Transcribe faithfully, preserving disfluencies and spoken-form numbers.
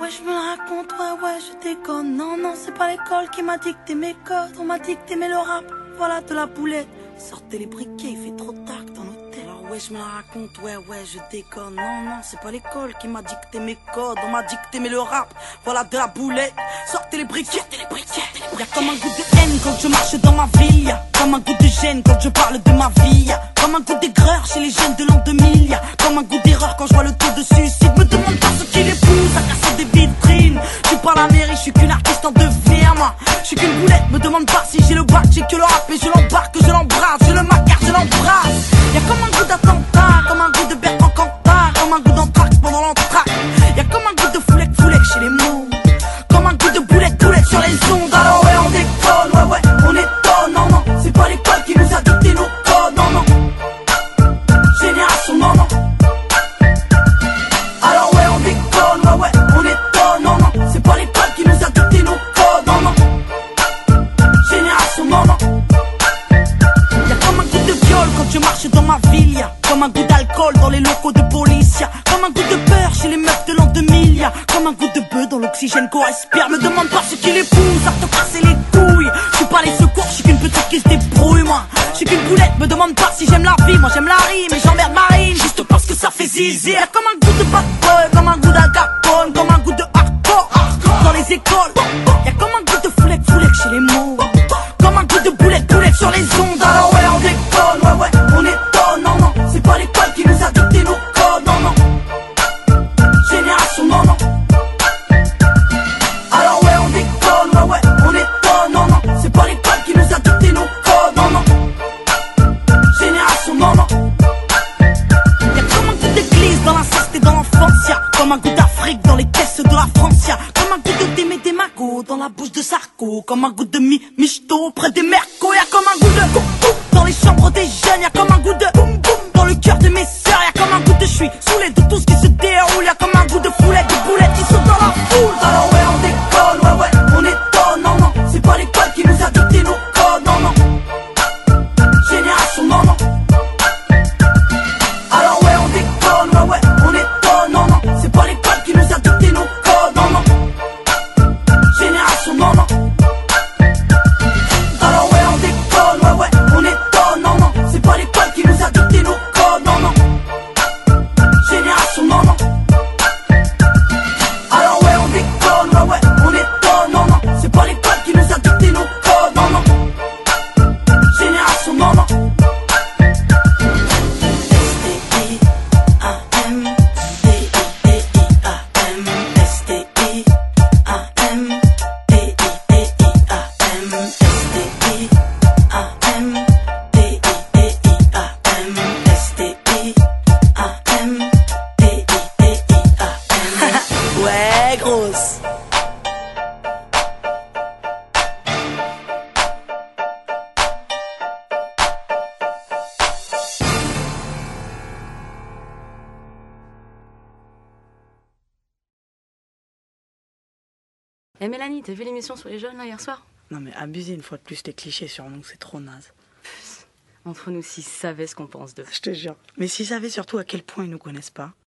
Ouais, je me la raconte, ouais, ouais, je déconne. Non, non, c'est pas l'école qui m'a dicté mes codes. On m'a dicté mais le rap, voilà de la boulette. Sortez les briquets, il fait trop tard dans l'hôtel. Alors ouais, je me la raconte, ouais, ouais, je déconne. Non, non, c'est pas l'école qui m'a dicté mes codes. On m'a dicté mais le rap, voilà de la boulette. Sortez les briquets, sortez les briquets. Y'a comme un goût de haine quand je marche dans ma ville. Y'a comme un goût de gêne quand je parle de ma vie. Y'a comme un goût d'aigreur chez les jeunes de l'an deux mille. Y'a comme un goût d'erreur quand je vois le taux de suicide. Me demande pas ce qui les pousse à casser des vitrines. Je suis pas la mairie, je suis qu'une artiste en devenir, moi. Je suis qu'une boulette, me demande pas si j'ai le bac. J'ai que le rap et je l'embarque, je l'embrasse. Je le macarre, je l'embrasse. Y'a comme un goût d'attentat, comme un goût de Bertrand Cantat, comme un goût d'entraque pendant l'entraque. Y'a comme un goût de foulec, foulec chez les mots. Comme un goût de boulette, boulette sur les ondes. Alors ouais, on déconne, ouais, ouais, on étonne. Non, non, c'est pas l'école qui nous a dicté nos codes. Non, non, génération, non, non. Alors ouais, on déconne, ouais, ouais, on étonne. Non, non, c'est pas l'école qui nous a dicté nos codes. Non, non, génération, non, non. Y'a comme un goût de viol quand je marche dans ma ville. Y'a comme un goût d'alcool dans les locaux de police. Y'a comme un goût de peur chez les meufs de l'an deux mille. Y'a comme un goût de bœuf dans l'oxygène qu'on respire. Me demande pas ce qui les pousse à te casser les couilles. Je suis pas les secours, je suis qu'une petite qui se débrouille, moi. Je suis qu'une boulette, me demande pas si j'aime la vie. Moi j'aime la rime et j'emmerde Marine juste parce que ça fait zizi. Y'a comme un goût de bad boy, comme un goût d'Al Capone, comme un goût de hardcore dans les écoles. Y'a comme un goût de foulec, foulec chez les mots. Comme un goût de boulette, boulette sur les ondes. Alors ouais, on déconne, ouais, ouais, on étonne. Non, non, c'est pas l'école qui nous a dicté nos codes. Non, non, génération, non, non. Alors ouais, on déconne, ouais, ouais, on étonne. Non, non, c'est pas l'école qui nous a dicté nos codes. Non, non, génération, non, non. Y'a comme un goût d'église dans l'inceste et dans l'enfance. Y'a comme un goût d'Afrique dans les caisses de la France. Y'a comme un goût de Démé des magots dans la bouche de Sarko. Comme un goût de mi michto près des mercos. Y'a comme un goût de boum boum dans les chambres des jeunes. Y'a comme un goût de boum boum dans le cœur de mes sœurs. Y'a comme un goût de je suis saoulé de tout ce qui se déroule. Y'a comme un goût de foulette, de boulettes qui sont dans la foule. Alors ouais, on déconne, ouais, ouais, on étonne. Non, non, c'est pas l'école qui nous a dicté nos codes. Non, non, génération, non, non. Alors ouais, on déconne, ouais, ouais, on étonne. Non, non, c'est pas l'école qui nous a dicté nos codes. Non, non, génération, non, non. Alors ouais, on déconne, ouais, ouais, on étonne. Non, non, c'est pas l'école qui nous a dicté nos codes. Non, non, génération, non, non. Alors ouais, on déconne, ouais, ouais, on étonne. Non, non, c'est pas l'école qui nous a dicté nos codes. Non, non, génération, non, non. Ouais, grosse. Eh Mélanie, t'as vu l'émission sur les jeunes là hier soir? Non mais abuser une fois de plus les clichés sur nous, c'est trop naze. Entre nous, s'ils savaient ce qu'on pense d'eux. Je te jure. Mais s'ils savaient surtout à quel point ils nous connaissent pas.